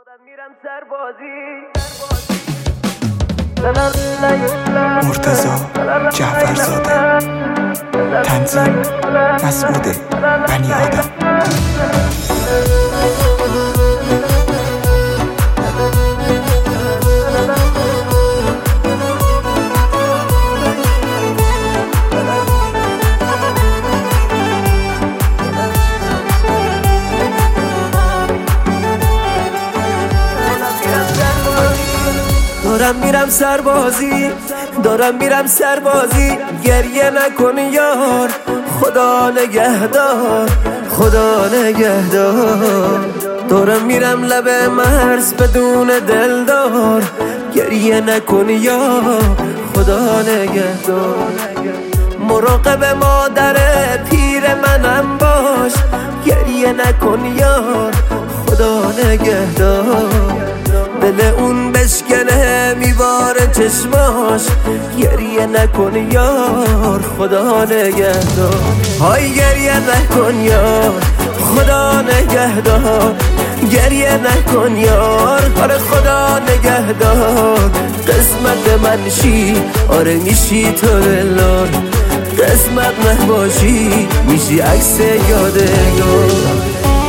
مرتضی جعفرزاده، تنظیم مسعود بنی آدم. دارم میرم سربازی، گریه نکن یار، خدا نگهدار، خدا نگهدار. دارم میرم لب مرز بدون دلدار، گریه نکن یار، خدا نگهدار. مراقب مادر پیر منم باش، گریه نکن یار، خدا نگهدار. دل اون بشکنه میواره چشماش، گریه نکن یار، خدا نگهدار. های گریه نکن یار، خدا نگهدار. گریه نکن یار، آره خدا نگهدار. قسمت من شی، آره میشی تو دلار. قسمت نباشی میشی عکس یادگار.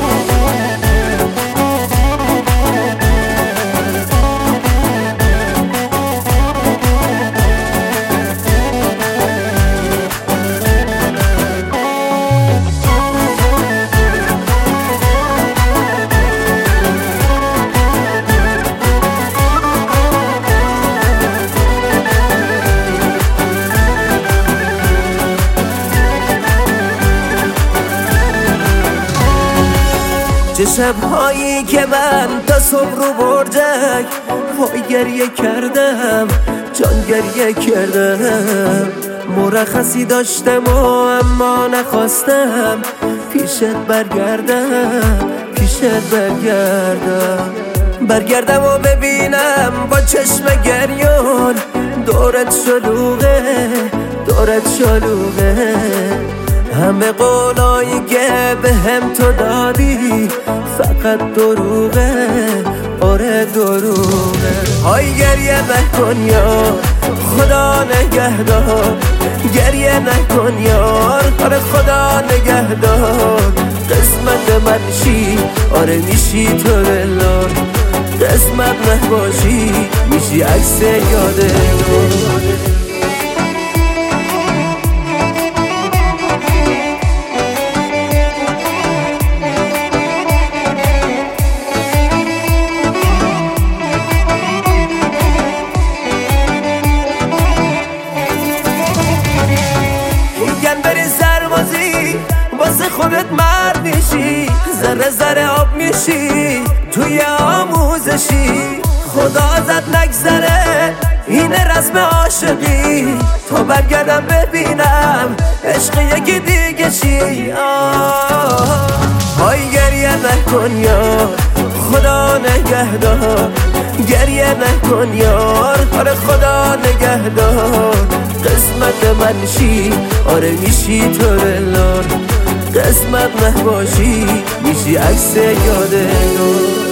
چه شب‌هایی که من تا صبح رو برجک وای گریه کردم، جان گریه کردم. مرخصی داشتم و اما نخواستم پیشت برگردم و ببینم با چشم گریون دورت شلوغه. همه قولایی که به هم تو دادی فقط دروغه، آره دروغه. های گریه نکن یار، خدا نگهدار. گریه نکن یار، آره خدا نگهدار. قسمت من شی، آره میشی تو دلار. قسمت نباشی میشی عکس یادگار. واسه خودت مرد میشی، ذره ذره آب میشی توی آموزشی. خدا ازت نگذره، اینه رسم عاشقی. تا برگردم ببینم عشق یکی دیگه شی. های گریه نکن یار، خدا نگهدار. گریه نکن یار، آره خدا نگهدار. قسمت من شی، آره میشی تو دلار. قسمت نباشی میشی عکس یادگار.